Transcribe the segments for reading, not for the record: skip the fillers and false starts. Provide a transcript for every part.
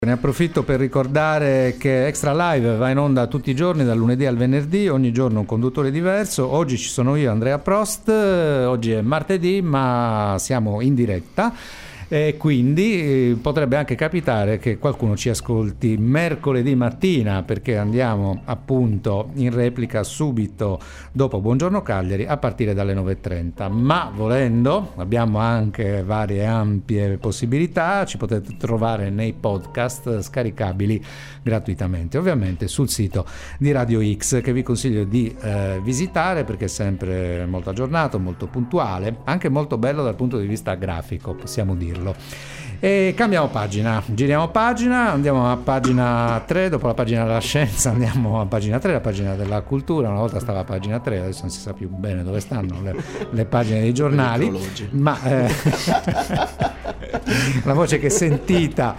Ne approfitto per ricordare che Extra Live va in onda tutti i giorni, dal lunedì al venerdì, ogni giorno un conduttore diverso. Oggi ci sono io, Andrea Prost, oggi è martedì ma siamo in diretta e quindi potrebbe anche capitare che qualcuno ci ascolti mercoledì mattina, perché andiamo appunto in replica subito dopo Buongiorno Cagliari a partire dalle 9:30, ma volendo abbiamo anche varie ampie possibilità, ci potete trovare nei podcast scaricabili gratuitamente, ovviamente sul sito di Radio X, che vi consiglio di visitare perché è sempre molto aggiornato, molto puntuale, anche molto bello dal punto di vista grafico, possiamo dirlo. E cambiamo pagina, giriamo pagina, andiamo a pagina 3, dopo la pagina della scienza andiamo a pagina 3, la pagina della cultura. Una volta stava a pagina 3, adesso non si sa più bene dove stanno le pagine dei giornali, ma la voce che sentite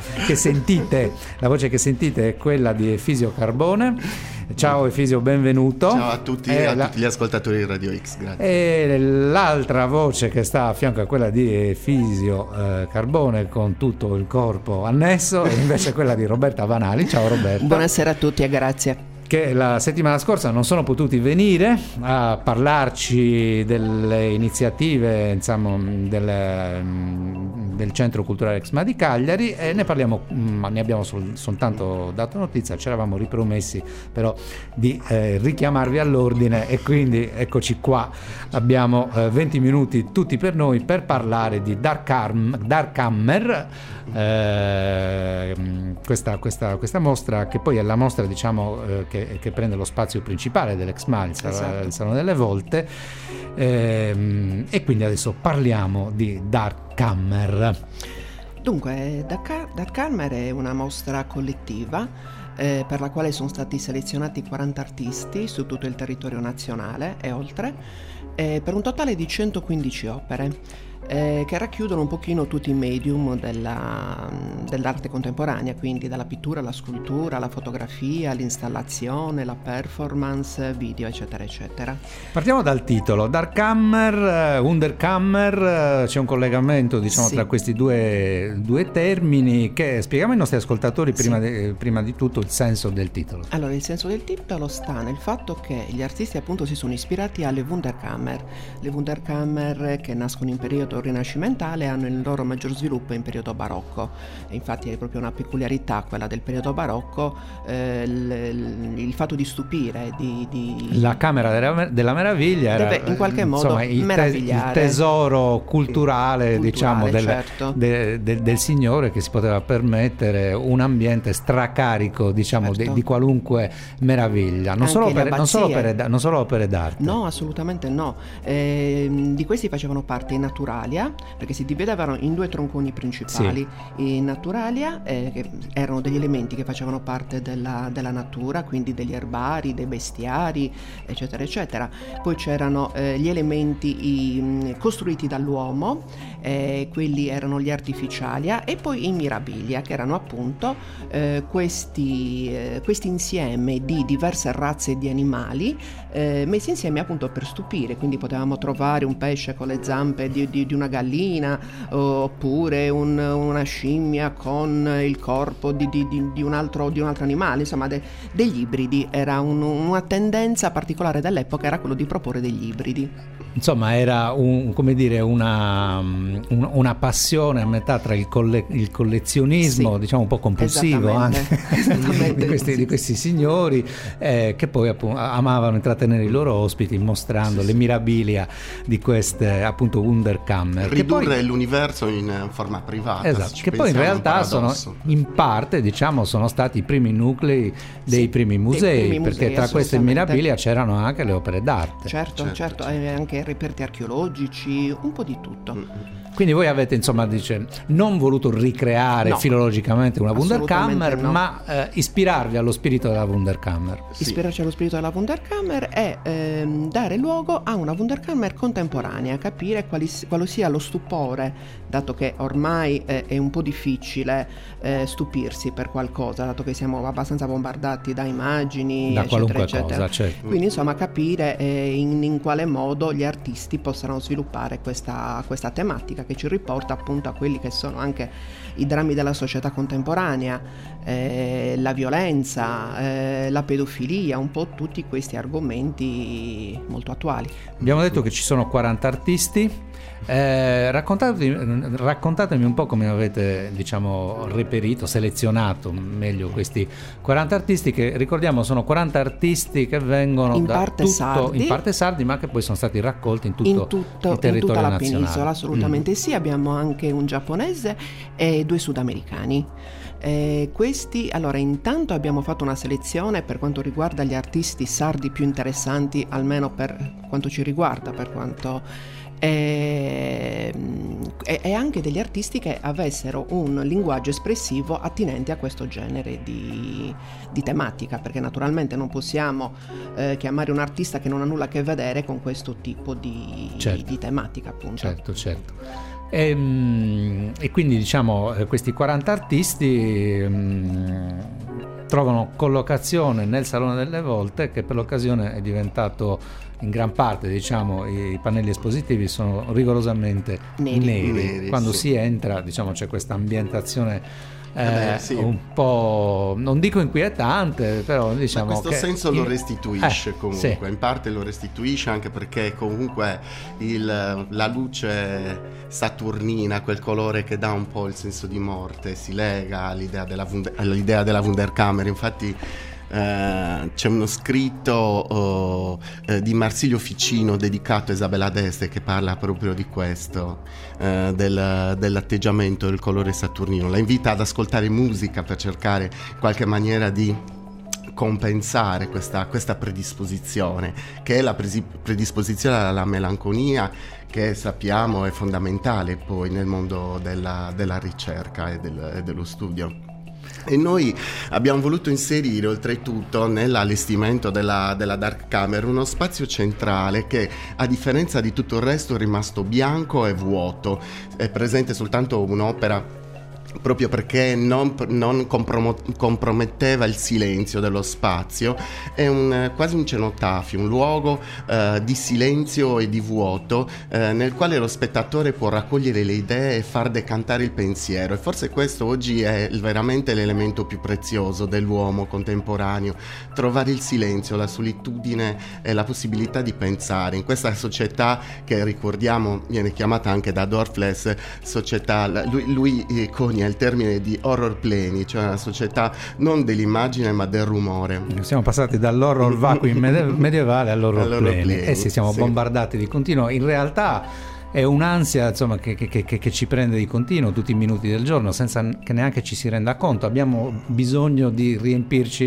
è quella di Efisio Carbone. Ciao Efisio, benvenuto. Ciao a tutti e a tutti gli ascoltatori di Radio X, grazie. E l'altra voce che sta a fianco a quella di Efisio Carbone, con tutto il corpo annesso, è invece quella di Roberta Vanali. Ciao Roberta. Buonasera a tutti e grazie. Che la settimana scorsa non sono potuti venire a parlarci delle iniziative, insomma, del Centro Culturale Exma di Cagliari, e ne abbiamo soltanto dato notizia. Ci eravamo ripromessi però di richiamarvi all'ordine, e quindi eccoci qua, abbiamo 20 minuti tutti per noi per parlare di Dark Hammer, questa mostra, che poi è la mostra, diciamo, che prende lo spazio principale dell'Exma, il Salone delle Volte, e quindi adesso parliamo di Dark Hammer. Dunque, Dark Hammer è una mostra collettiva per la quale sono stati selezionati 40 artisti su tutto il territorio nazionale e oltre, per un totale di 115 opere. Che racchiudono un pochino tutti i medium dell'arte contemporanea, quindi dalla pittura alla scultura, alla fotografia, l'installazione, la performance, video, eccetera eccetera. Partiamo dal titolo, Dark Hammer, Wunderkammer, c'è un collegamento, diciamo, sì, tra questi due termini. Che spieghiamo ai nostri ascoltatori prima di tutto il senso del titolo. Allora, il senso del titolo sta nel fatto che gli artisti appunto si sono ispirati alle Wunderkammer, le Wunderkammer che nascono in periodo rinascimentale hanno il loro maggior sviluppo in periodo barocco, e infatti è proprio una peculiarità quella del periodo barocco, il fatto di stupire, la Camera della Meraviglia era, deve in qualche modo, insomma, il tesoro culturale, diciamo, certo, del signore, che si poteva permettere un ambiente stracarico, diciamo, certo, di qualunque meraviglia, non solo opere d'arte. No, assolutamente no. Di questi facevano parte i Naturalia, perché si dividevano in due tronconi principali. Sì. I Naturalia, che erano degli elementi che facevano parte della natura, quindi degli erbari, dei bestiari, eccetera eccetera. Poi c'erano gli elementi costruiti dall'uomo, quelli erano gli Artificialia, e poi i Mirabilia, che erano appunto questi insieme di diverse razze di animali messi insieme appunto per stupire. Quindi potevamo trovare un pesce con le zampe di una gallina, oppure una scimmia con il corpo di un altro animale, insomma degli ibridi. Era una tendenza particolare dell'epoca, era quello di proporre degli ibridi. Insomma, era una passione a metà tra il collezionismo, sì, diciamo un po' compulsivo anche di questi signori, che poi appunto amavano intrattenere i loro ospiti mostrando le mirabilia di queste appunto Wunderkammer, ridurre l'universo in forma privata. Esatto, che poi in realtà sono stati i primi nuclei dei primi musei, perché tra queste mirabilia c'erano anche le opere d'arte. Certo, anche reperti archeologici, un po' di tutto. Quindi voi avete, insomma, non voluto ricreare filologicamente una Wunderkammer, ma ispirarvi allo spirito della Wunderkammer. Sì. Ispirarci allo spirito della Wunderkammer e dare luogo a una Wunderkammer contemporanea, capire quale sia lo stupore, dato che ormai è un po' difficile stupirsi per qualcosa, dato che siamo abbastanza bombardati da immagini, da qualunque eccetera. Cosa, certo. Quindi insomma capire in quale modo gli artisti possano sviluppare questa tematica musica che ci riporta appunto a quelli che sono anche i drammi della società contemporanea, la violenza, la pedofilia, un po' tutti questi argomenti molto attuali. Abbiamo detto che ci sono 40 artisti. Raccontatemi un po' come avete, diciamo, reperito, selezionato meglio questi 40 artisti, che ricordiamo sono 40 artisti che vengono in parte sardi, ma che poi sono stati raccolti in tutto il territorio in tutta la nazionale. penisola, assolutamente sì. Abbiamo anche un giapponese e 2 sudamericani. Questi, allora, intanto abbiamo fatto una selezione per quanto riguarda gli artisti sardi più interessanti, almeno per quanto ci riguarda, per quanto e anche degli artisti che avessero un linguaggio espressivo attinente a questo genere di tematica, perché naturalmente non possiamo chiamare un artista che non ha nulla a che vedere con questo tipo di tematica, appunto. Certo. E quindi, diciamo, questi 40 artisti trovano collocazione nel Salone delle Volte, che per l'occasione è diventato, in gran parte, diciamo, i pannelli espositivi sono rigorosamente neri. Quando si entra, diciamo, c'è questa ambientazione un po', non dico inquietante, però diciamo in questo che senso lo restituisce comunque, sì. In parte lo restituisce anche perché comunque la luce saturnina, quel colore che dà un po' il senso di morte, si lega all'idea della Wunderkammer. Infatti c'è uno scritto di Marsilio Ficino dedicato a Isabella d'Este che parla proprio di questo, dell'atteggiamento del colore saturnino. La invita ad ascoltare musica per cercare in qualche maniera di compensare questa predisposizione, che è la predisposizione alla melanconia, che sappiamo è fondamentale poi nel mondo della ricerca e dello studio. E noi abbiamo voluto inserire oltretutto nell'allestimento della Dark Camera uno spazio centrale che, a differenza di tutto il resto, è rimasto bianco e vuoto. È presente soltanto un'opera proprio perché non comprometteva il silenzio dello spazio. È quasi un cenotafio, un luogo di silenzio e di vuoto nel quale lo spettatore può raccogliere le idee e far decantare il pensiero, e forse questo oggi è veramente l'elemento più prezioso dell'uomo contemporaneo: trovare il silenzio, la solitudine e la possibilità di pensare in questa società che, ricordiamo, viene chiamata anche da Dorfles società, lui conia il termine di horror pleni, cioè una società non dell'immagine ma del rumore. Siamo passati dall'horror vacui medievale all'horror pleni. Sì, siamo bombardati di continuo. In realtà è un'ansia, insomma, che ci prende di continuo tutti i minuti del giorno senza che neanche ci si renda conto. Abbiamo bisogno di riempirci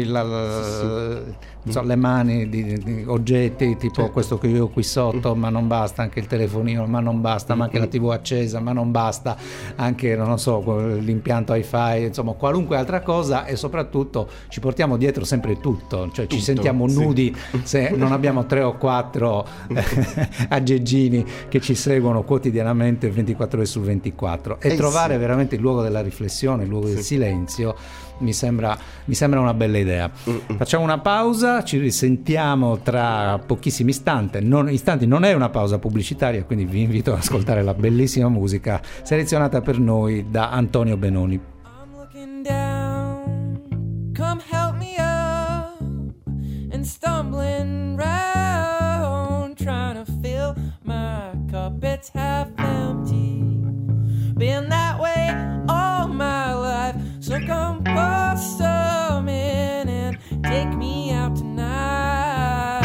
le mani di oggetti tipo questo che io ho qui sotto, ma non basta, anche il telefonino, ma non basta, ma anche la TV accesa, ma non basta, anche, non so, l'impianto hi-fi, insomma qualunque altra cosa, e soprattutto ci portiamo dietro sempre tutto, cioè ci sentiamo nudi se non abbiamo 3 o 4 aggeggini che ci seguono quotidianamente 24 ore su 24, e trovare veramente il luogo della riflessione, il luogo del silenzio mi sembra una bella idea. Facciamo una pausa, ci risentiamo tra pochissimi istanti, non è una pausa pubblicitaria, quindi vi invito ad ascoltare la bellissima musica selezionata per noi da Antonio Benoni. I'm looking down, come help me up, and stumbling round, trying to fill my cup, it's half empty, been that way all my life, so come bust some in and take me out tonight.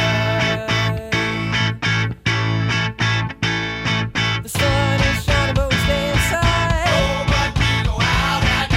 The sun is shining but we stay inside. Oh, but we go out at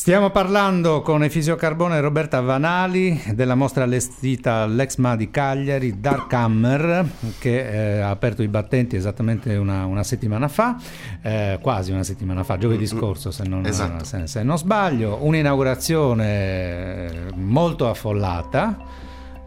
Stiamo parlando con Efisio Carbone e Roberta Vanali della mostra allestita all'Exma di Cagliari, Dark Hammer, che ha aperto i battenti esattamente una settimana fa, quasi una settimana fa, giovedì scorso se non sbaglio. Un'inaugurazione molto affollata.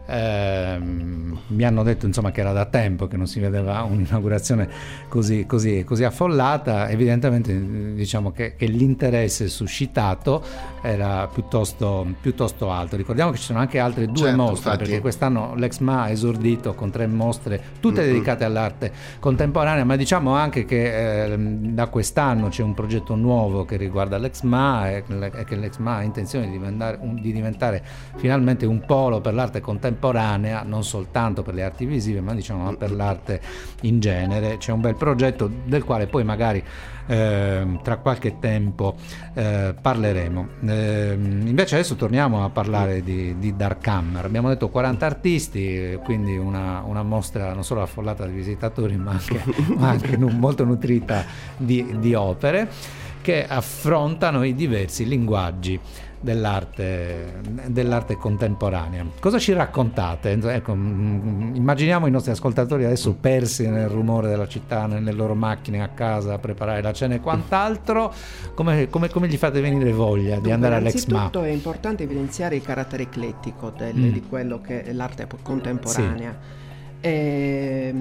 Mi hanno detto insomma che era da tempo che non si vedeva un'inaugurazione così affollata. Evidentemente diciamo che l'interesse suscitato era piuttosto alto. Ricordiamo che ci sono anche altre due mostre, infatti, perché quest'anno l'Exma ha esordito con 3 mostre tutte dedicate all'arte contemporanea, ma diciamo anche che da quest'anno c'è un progetto nuovo che riguarda l'Exma e che l'Exma ha intenzione di diventare finalmente un polo per l'arte contemporanea, non soltanto per le arti visive ma diciamo per l'arte in genere. C'è un bel progetto del quale poi magari tra qualche tempo parleremo. Invece adesso torniamo a parlare di Dark Hammer. Abbiamo detto 40 artisti, quindi una mostra non solo affollata di visitatori ma anche molto nutrita di opere che affrontano i diversi linguaggi dell'arte contemporanea. Cosa ci raccontate? Ecco, immaginiamo i nostri ascoltatori adesso persi nel rumore della città, nelle loro macchine a casa a preparare la cena e quant'altro. Come gli fate venire voglia di andare all'Exma? Innanzitutto è importante evidenziare il carattere eclettico di quello che è l'arte contemporanea. Sì. E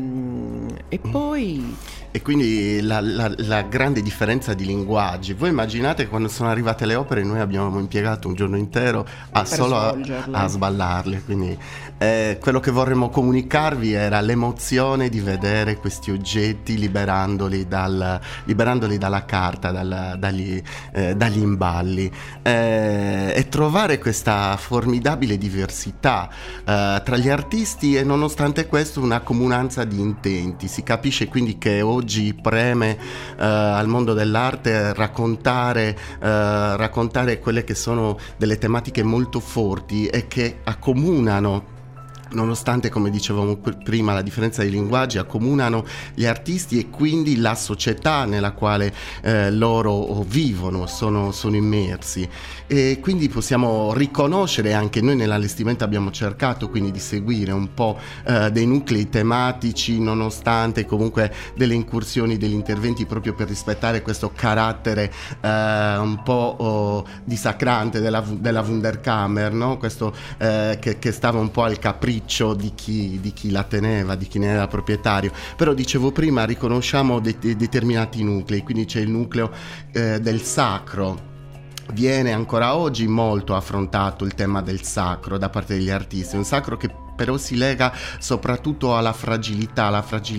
poi quindi la grande differenza di linguaggi. Voi immaginate che quando sono arrivate le opere noi abbiamo impiegato un giorno intero a sballarle, quindi quello che vorremmo comunicarvi era l'emozione di vedere questi oggetti liberandoli dalla carta, dagli imballi, e trovare questa formidabile diversità tra gli artisti e nonostante questo una comunanza di intenti. Si capisce quindi che oggi preme al mondo dell'arte raccontare quelle che sono delle tematiche molto forti e che accomunano, nonostante, come dicevamo prima, la differenza di linguaggi, accomunano gli artisti e quindi la società nella quale loro vivono, sono immersi. E quindi possiamo riconoscere, anche noi nell'allestimento abbiamo cercato quindi di seguire un po' dei nuclei tematici, nonostante comunque delle incursioni, degli interventi, proprio per rispettare questo carattere un po' dissacrante della Wunderkammer, no? Questo che stava un po' al capriccio di chi la teneva, di chi ne era proprietario. Però dicevo prima, riconosciamo determinati nuclei, quindi c'è il nucleo del sacro. Viene ancora oggi molto affrontato il tema del sacro da parte degli artisti, un sacro che però si lega soprattutto alla fragilità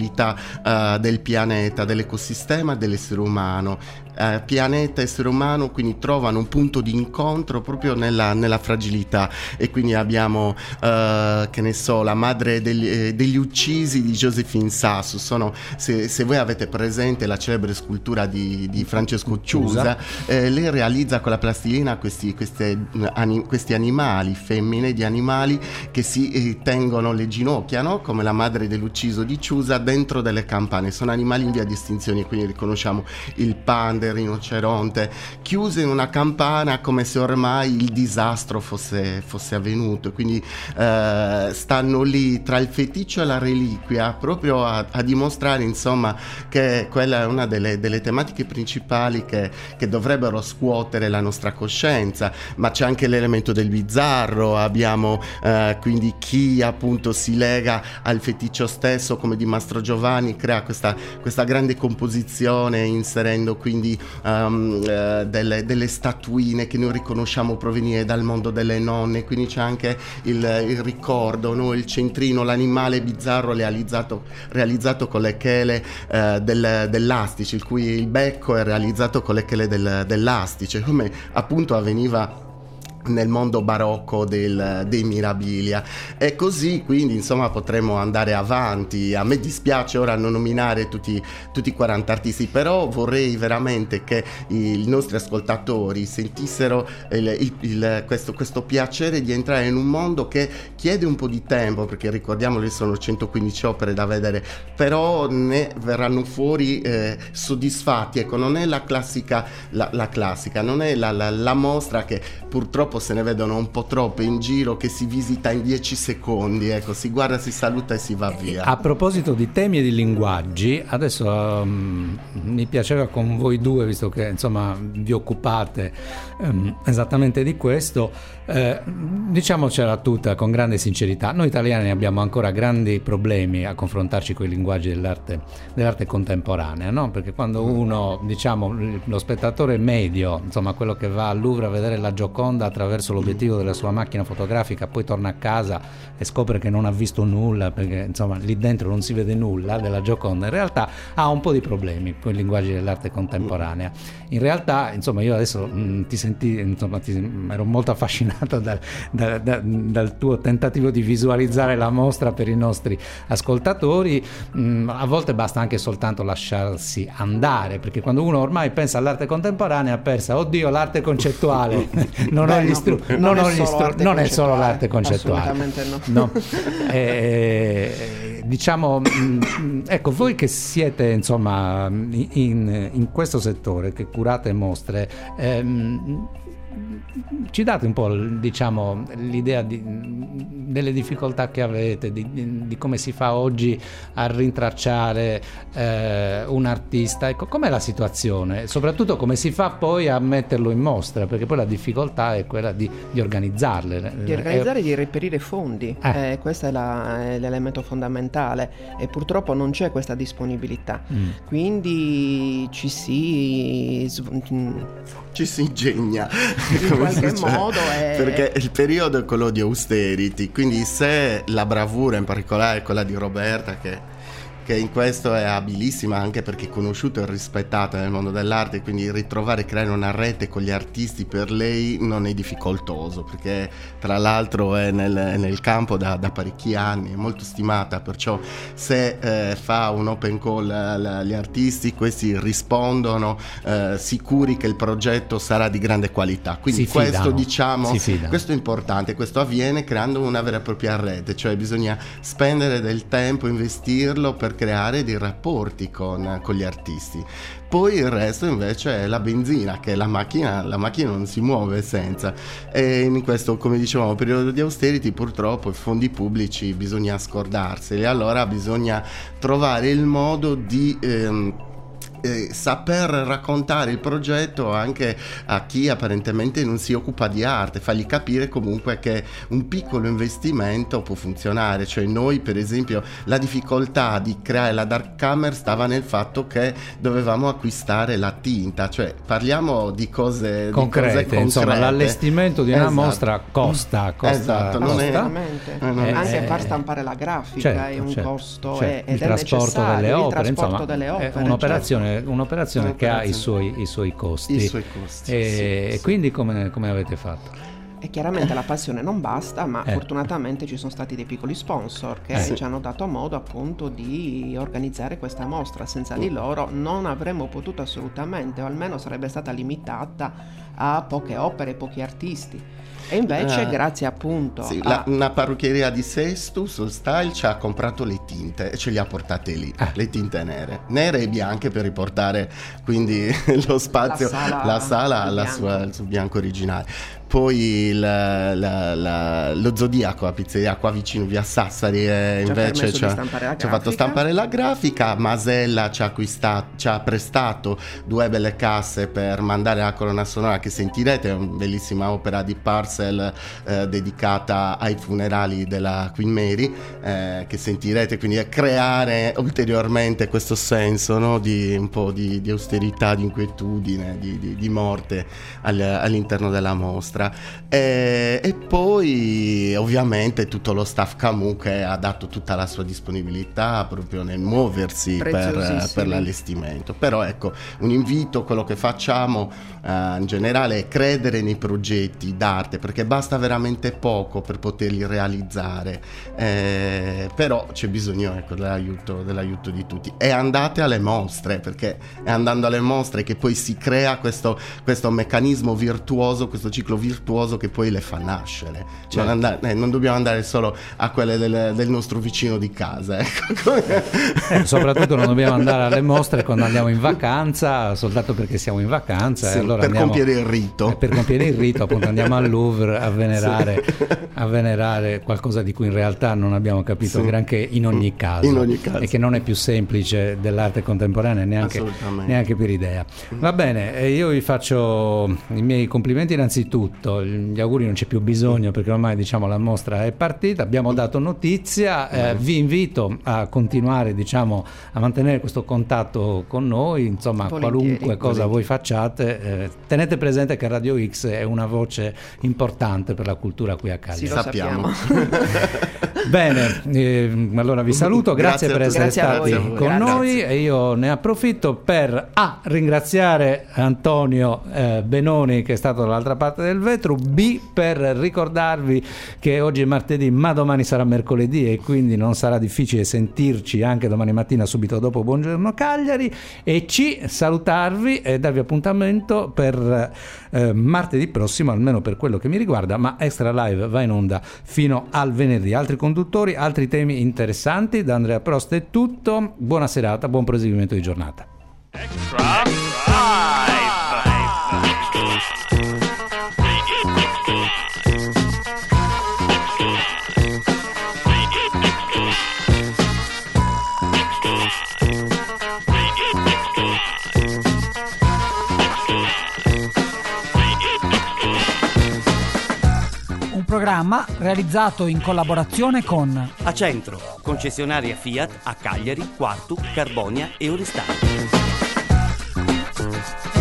del pianeta, dell'ecosistema e dell'essere umano. Pianeta e essere umano quindi trovano un punto di incontro proprio nella fragilità, e quindi abbiamo che ne so, la madre degli uccisi di Josephine Sasso. Se voi avete presente la celebre scultura di Francesco Ciusa, lei realizza con la plastilina questi animali, femmine di animali che si tengono le ginocchia, no? Come la madre dell'ucciso di Ciusa, dentro delle campane. Sono animali in via di estinzione, quindi riconosciamo il panda, il rinoceronte, chiuse in una campana come se ormai il disastro fosse avvenuto. Quindi stanno lì tra il feticcio e la reliquia, proprio a dimostrare insomma che quella è una delle tematiche principali che dovrebbero scuotere la nostra coscienza. Ma c'è anche l'elemento del bizzarro, abbiamo quindi chi appunto si lega al feticcio stesso, come di Mastro Giovanni, crea questa grande composizione inserendo quindi delle statuine che noi riconosciamo provenire dal mondo delle nonne. Quindi c'è anche il ricordo, no? Il centrino, l'animale bizzarro realizzato con le chele dell'astice, il cui il becco è realizzato con le chele dell'astice, come appunto avveniva nel mondo barocco dei Mirabilia, e così quindi insomma potremmo andare avanti. A me dispiace ora non nominare tutti 40 artisti, però vorrei veramente che i nostri ascoltatori sentissero questo piacere di entrare in un mondo che chiede un po' di tempo, perché ricordiamolo, sono 115 opere da vedere, però ne verranno fuori soddisfatti. Ecco, non è la classica, non è la mostra che purtroppo se ne vedono un po' troppe in giro, che si visita in 10 secondi, ecco, si guarda, si saluta e si va via. A proposito di temi e di linguaggi, adesso mi piaceva con voi due, visto che insomma vi occupate esattamente di questo, diciamocela tutta con grande sincerità, noi italiani abbiamo ancora grandi problemi a confrontarci con i linguaggi dell'arte contemporanea, no? Perché quando uno, diciamo, lo spettatore medio, insomma quello che va al Louvre a vedere la Gioconda attraverso l'obiettivo della sua macchina fotografica, poi torna a casa e scopre che non ha visto nulla, perché insomma lì dentro non si vede nulla della Gioconda, in realtà ha un po' di problemi con i linguaggi dell'arte contemporanea. In realtà, insomma, io adesso ero molto affascinato dal tuo tentativo di visualizzare la mostra per i nostri ascoltatori. A volte basta anche soltanto lasciarsi andare, perché quando uno ormai pensa all'arte contemporanea pensa, oddio, l'arte concettuale non è solo l'arte concettuale. Assolutamente no. Diciamo, ecco, voi che siete insomma in questo settore, che curate mostre, ci date un po', diciamo, l'idea delle difficoltà che avete, di come si fa oggi a rintracciare un artista? Ecco, com'è la situazione? Soprattutto come si fa poi a metterlo in mostra? Perché poi la difficoltà è quella di organizzarle. Di organizzare e di reperire fondi. Questo è l'elemento fondamentale, e purtroppo non c'è questa disponibilità. Quindi ci si ingegna in qualche modo, perché il periodo è quello di austerity, quindi se la bravura, in particolare quella di Roberta, che in questo è abilissima, anche perché è conosciuta e rispettata nel mondo dell'arte, quindi ritrovare e creare una rete con gli artisti per lei non è difficoltoso, perché tra l'altro è nel campo da parecchi anni, è molto stimata, perciò se fa un open call agli artisti, questi rispondono sicuri che il progetto sarà di grande qualità, quindi questo, diciamo, questo è importante. Questo avviene creando una vera e propria rete, cioè bisogna spendere del tempo, investirlo per creare dei rapporti con gli artisti. Poi il resto invece è la benzina, che la macchina non si muove senza, e in questo, come dicevamo, periodo di austerity purtroppo i fondi pubblici bisogna scordarseli, allora bisogna trovare il modo di saper raccontare il progetto anche a chi apparentemente non si occupa di arte, fargli capire comunque che un piccolo investimento può funzionare. Cioè noi, per esempio, la difficoltà di creare la Dark Camera stava nel fatto che dovevamo acquistare la tinta, cioè parliamo di cose concrete. Insomma, l'allestimento di una mostra costa esatto, non è anche far stampare la grafica è un costo, ed il è trasporto delle opere, insomma, è un'operazione che ha i suoi costi. E quindi come avete fatto? E chiaramente la passione non basta, ma fortunatamente ci sono stati dei piccoli sponsor che ci hanno dato modo appunto di organizzare questa mostra. Senza di loro non avremmo potuto assolutamente, o almeno sarebbe stata limitata a poche opere, pochi artisti. E invece grazie appunto una parrucchieria di Sesto sul Style ci ha comprato le tinte e ce le ha portate lì, le tinte nere e bianche, per riportare quindi lo spazio, la sala al suo bianco originale. Poi lo Zodiaco, la pizzeria qua vicino via Sassari, invece ci ha fatto stampare la grafica. Masella ci ha prestato 2 belle casse per mandare la colonna sonora che sentirete, è una bellissima opera di Parcel dedicata ai funerali della Queen Mary, che sentirete, quindi creare ulteriormente questo senso, no? Di un po' di austerità, di inquietudine, di morte all'interno della mostra. nostra, e poi ovviamente tutto lo staff Camus che ha dato tutta la sua disponibilità proprio nel muoversi per l'allestimento. Però ecco, un invito, quello che facciamo in generale è credere nei progetti d'arte, perché basta veramente poco per poterli realizzare, però c'è bisogno, ecco, dell'aiuto di tutti. E andate alle mostre, perché è andando alle mostre che poi si crea questo meccanismo virtuoso, questo ciclo virtuoso che poi le fa nascere. Certo. Non dobbiamo andare solo a quelle del nostro vicino di casa, ecco. Soprattutto non dobbiamo andare alle mostre quando andiamo in vacanza, soltanto perché siamo in vacanza, sì, allora per compiere il rito. Per compiere il rito, appunto, andiamo al Louvre a venerare qualcosa di cui in realtà non abbiamo capito granché in ogni caso, e che non è più semplice dell'arte contemporanea neanche per idea. Va bene, io vi faccio i miei complimenti innanzitutto, gli auguri non c'è più bisogno perché ormai, diciamo, la mostra è partita, abbiamo dato notizia, vi invito a continuare, diciamo, a mantenere questo contatto con noi, insomma, qualunque cosa voi facciate, tenete presente che Radio X è una voce importante per la cultura qui a Cagliari. Sì, lo sappiamo. Bene, allora vi saluto, grazie per essere stati con noi, e io ne approfitto per ringraziare Antonio Benoni, che è stato dall'altra parte del vetro, B, per ricordarvi che oggi è martedì ma domani sarà mercoledì e quindi non sarà difficile sentirci anche domani mattina subito dopo Buongiorno Cagliari, e C, salutarvi e darvi appuntamento per martedì prossimo, almeno per quello che mi riguarda, ma Extra Live va in onda fino al venerdì. Altri conduttori, altri temi interessanti. Da Andrea Prost è tutto, buona serata, buon proseguimento di giornata. Extra Live. Programma realizzato in collaborazione con Acentro, concessionaria Fiat a Cagliari, Quartu, Carbonia e Oristano.